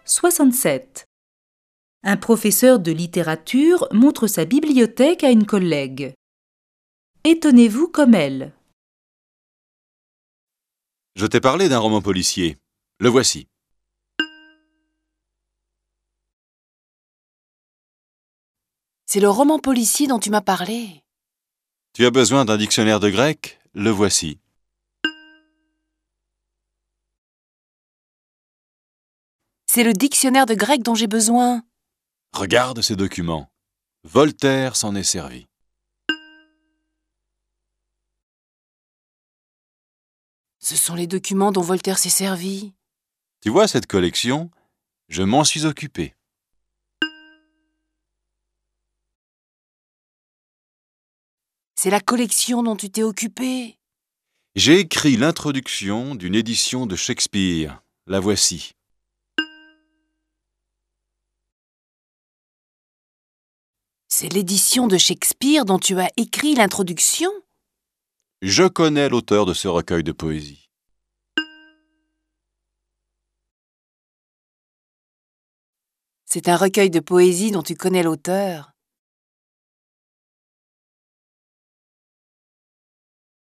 67. Un professeur de littérature montre sa bibliothèque à une collègue. Étonnez-vous comme elle. Je t'ai parlé d'un roman policier. Le voici. C'est le roman policier dont tu m'as parlé. Tu as besoin d'un dictionnaire de grec? Le voici. C'est le dictionnaire de grec dont j'ai besoin. Regarde ces documents. Voltaire s'en est servi. Ce sont les documents dont Voltaire s'est servi. Tu vois cette collection? Je m'en suis occupé. C'est la collection dont tu t'es occupé. J'ai écrit l'introduction d'une édition de Shakespeare. La voici. C'est l'édition de Shakespeare dont tu as écrit l'introduction? Je connais l'auteur de ce recueil de poésie. C'est un recueil de poésie dont tu connais l'auteur.